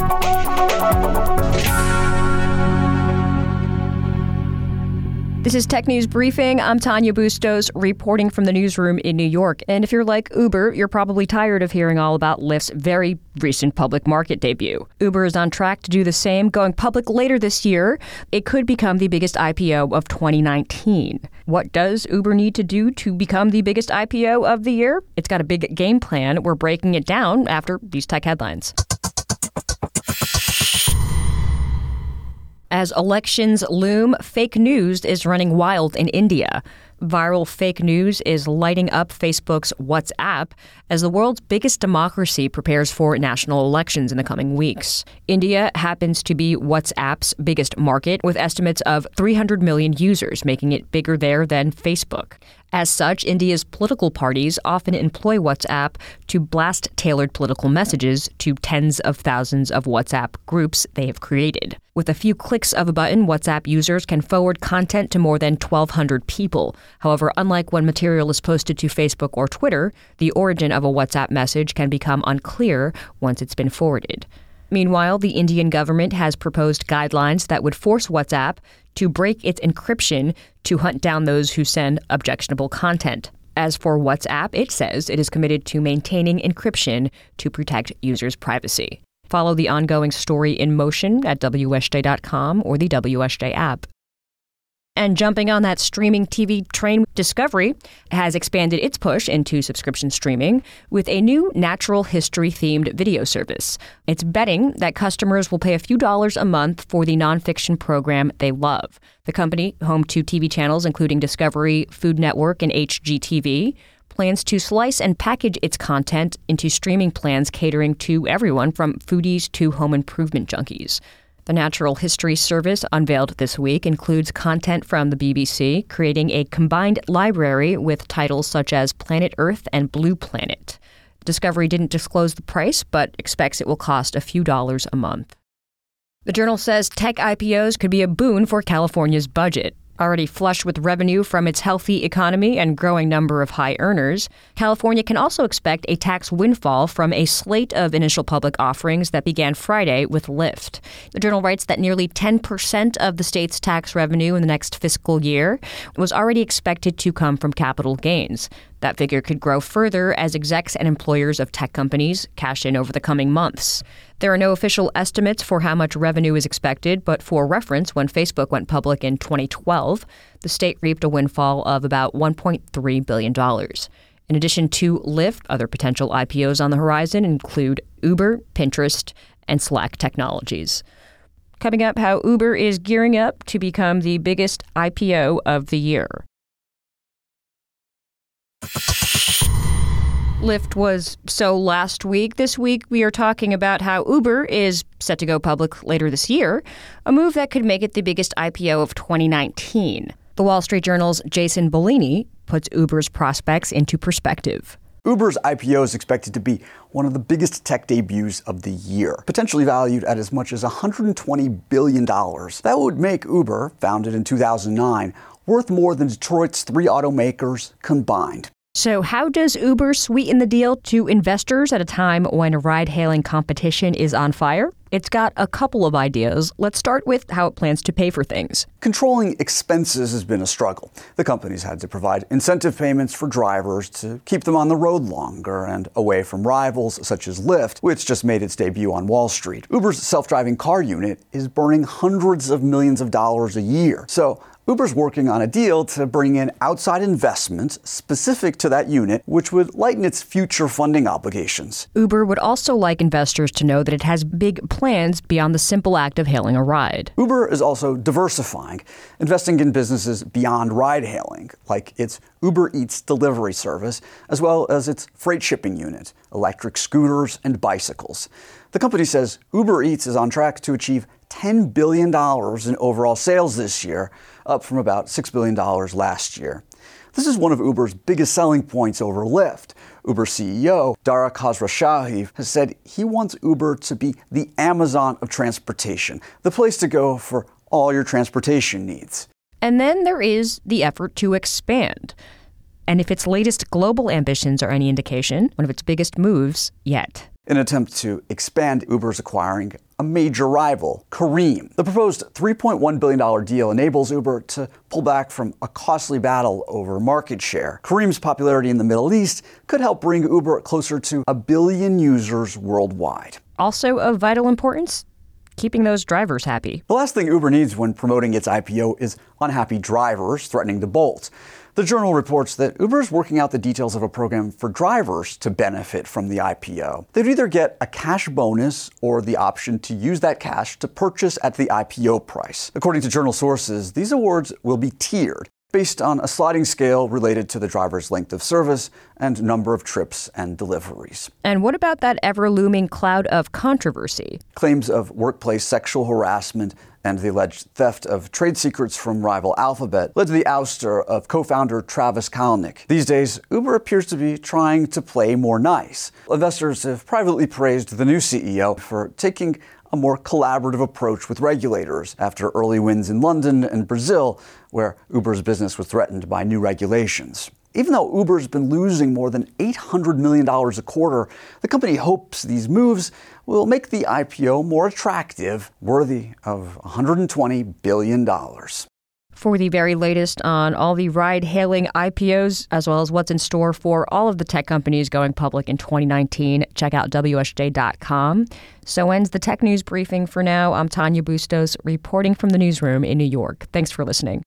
This is Tech News Briefing. I'm Tanya Bustos, reporting from the newsroom in New York. And if you're like Uber, you're probably tired of hearing all about Lyft's very recent public market debut. Uber is on track to do the same, going public later this year. It could become the biggest IPO of 2019. What does Uber need to do to become the biggest IPO of the year? It's got a big game plan. We're breaking it down after these tech headlines. As elections loom, fake news is running wild in India. Viral fake news is lighting up Facebook's WhatsApp as the world's biggest democracy prepares for national elections in the coming weeks. India happens to be WhatsApp's biggest market, with estimates of 300 million users, making it bigger there than Facebook. As such, India's political parties often employ WhatsApp to blast tailored political messages to tens of thousands of WhatsApp groups they have created. With a few clicks of a button, WhatsApp users can forward content to more than 1,200 people. However, unlike when material is posted to Facebook or Twitter, the origin of a WhatsApp message can become unclear once it's been forwarded. Meanwhile, the Indian government has proposed guidelines that would force WhatsApp to break its encryption to hunt down those who send objectionable content. As for WhatsApp, it says it is committed to maintaining encryption to protect users' privacy. Follow the ongoing story in motion at WSJ.com or the WSJ app. And jumping on that streaming TV train, Discovery has expanded its push into subscription streaming with a new natural history-themed video service. It's betting that customers will pay a few dollars a month for the nonfiction program they love. The company, home to TV channels including Discovery, Food Network, and HGTV, plans to slice and package its content into streaming plans catering to everyone from foodies to home improvement junkies. The Natural History Service, unveiled this week, includes content from the BBC, creating a combined library with titles such as Planet Earth and Blue Planet. Discovery didn't disclose the price, but expects it will cost a few dollars a month. The Journal says tech IPOs could be a boon for California's budget. Already flush with revenue from its healthy economy and growing number of high earners, California can also expect a tax windfall from a slate of initial public offerings that began Friday with Lyft. The Journal writes that nearly 10% of the state's tax revenue in the next fiscal year was already expected to come from capital gains. That figure could grow further as execs and employers of tech companies cash in over the coming months. There are no official estimates for how much revenue is expected, but for reference, when Facebook went public in 2012, the state reaped a windfall of about $1.3 billion. In addition to Lyft, other potential IPOs on the horizon include Uber, Pinterest, and Slack Technologies. Coming up, how Uber is gearing up to become the biggest IPO of the year. Lyft was so last week. This week, we are talking about how Uber is set to go public later this year, a move that could make it the biggest IPO of 2019. The Wall Street Journal's Jason Bellini puts Uber's prospects into perspective. Uber's IPO is expected to be one of the biggest tech debuts of the year, potentially valued at as much as $120 billion. That would make Uber, founded in 2009, worth more than Detroit's 3 automakers combined. So how does Uber sweeten the deal to investors at a time when ride-hailing competition is on fire? It's got a couple of ideas. Let's start with how it plans to pay for things. Controlling expenses has been a struggle. The company's had to provide incentive payments for drivers to keep them on the road longer and away from rivals such as Lyft, which just made its debut on Wall Street. Uber's self-driving car unit is burning hundreds of millions of dollars a year. So Uber's working on a deal to bring in outside investments specific to that unit, which would lighten its future funding obligations. Uber would also like investors to know that it has big plans beyond the simple act of hailing a ride. Uber is also diversifying, investing in businesses beyond ride-hailing, like its Uber Eats delivery service, as well as its freight shipping unit, electric scooters, and bicycles. The company says Uber Eats is on track to achieve $10 billion in overall sales this year, up from about $6 billion last year. This is one of Uber's biggest selling points over Lyft. Uber CEO Dara Khosrowshahi has said he wants Uber to be the Amazon of transportation, the place to go for all your transportation needs. And then there is the effort to expand. And if its latest global ambitions are any indication, one of its biggest moves yet. in an attempt to expand Uber's acquiring a major rival, Careem. The proposed $3.1 billion deal enables Uber to pull back from a costly battle over market share. Careem's popularity in the Middle East could help bring Uber closer to 1 billion users worldwide. Also of vital importance, keeping those drivers happy. The last thing Uber needs when promoting its IPO is unhappy drivers threatening to bolt. The Journal reports that Uber is working out the details of a program for drivers to benefit from the IPO. They'd either get a cash bonus or the option to use that cash to purchase at the IPO price. According to Journal sources, these awards will be tiered based on a sliding scale related to the driver's length of service and number of trips and deliveries. And what about that ever-looming cloud of controversy? Claims of workplace sexual harassment and the alleged theft of trade secrets from rival Alphabet led to the ouster of co-founder Travis Kalanick. These days, Uber appears to be trying to play more nice. Investors have privately praised the new CEO for taking a more collaborative approach with regulators after early wins in London and Brazil, where Uber's business was threatened by new regulations. Even though Uber's been losing more than $800 million a quarter, the company hopes these moves will make the IPO more attractive, worthy of $120 billion. For the very latest on all the ride-hailing IPOs, as well as what's in store for all of the tech companies going public in 2019, check out WSJ.com. So ends the Tech News Briefing for now. I'm Tanya Bustos, reporting from the newsroom in New York. Thanks for listening.